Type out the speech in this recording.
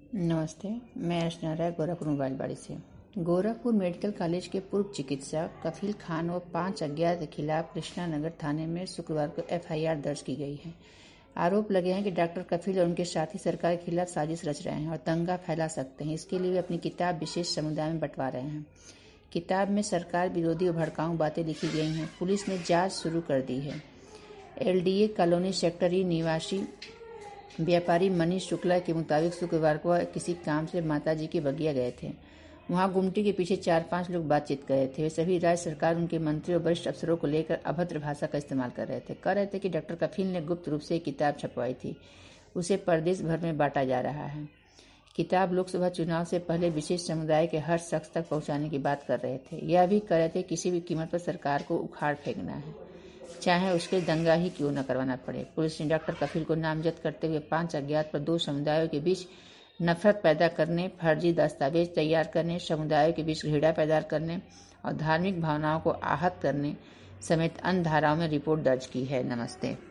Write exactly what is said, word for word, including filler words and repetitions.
नमस्ते, मैं अर्चना राय गोरखपुर मोबाइलबाड़ी से। गोरखपुर मेडिकल कॉलेज के पूर्व चिकित्सक कफील खान व पांच अज्ञात के खिलाफ कृष्णा नगर थाने में शुक्रवार को एफ आई आर दर्ज की गई है। आरोप लगे हैं कि डॉक्टर कफील और उनके साथी सरकार के खिलाफ साजिश रच रहे हैं और दंगा फैला सकते हैं। इसके लिए वे अपनी किताब विशेष समुदाय में बंटवा रहे हैं। किताब में सरकार विरोधी और भड़काऊ बातें लिखी गई हैं। पुलिस ने जांच शुरू कर दी है। L D A colony sector E निवासी व्यापारी मनीष शुक्ला के मुताबिक शुक्रवार को किसी काम से माताजी के बगिया गए थे। वहां गुमटी के पीछे चार पांच लोग बातचीत कर रहे थे। वे सभी राज्य सरकार, उनके मंत्री और वरिष्ठ अफसरों को लेकर अभद्र भाषा का इस्तेमाल कर रहे थे। कह रहे थे कि डॉक्टर कफील ने गुप्त रूप से एक किताब छपवाई थी, उसे प्रदेश भर में बांटा जा रहा है। किताब लोकसभा चुनाव से पहले विशेष समुदाय के हर शख्स तक पहुंचाने की बात कर रहे थे। यह भी कह रहे थे किसी भी कीमत पर सरकार को उखाड़ फेंकना है, चाहे उसके दंगा ही क्यों न करवाना पड़े। पुलिस ने डॉक्टर कफील को नामजद करते हुए पांच अज्ञात पर दो समुदायों के बीच नफरत पैदा करने, फर्जी दस्तावेज तैयार करने, समुदायों के बीच घृणा पैदा करने और धार्मिक भावनाओं को आहत करने समेत अन्य धाराओं में रिपोर्ट दर्ज की है। नमस्ते।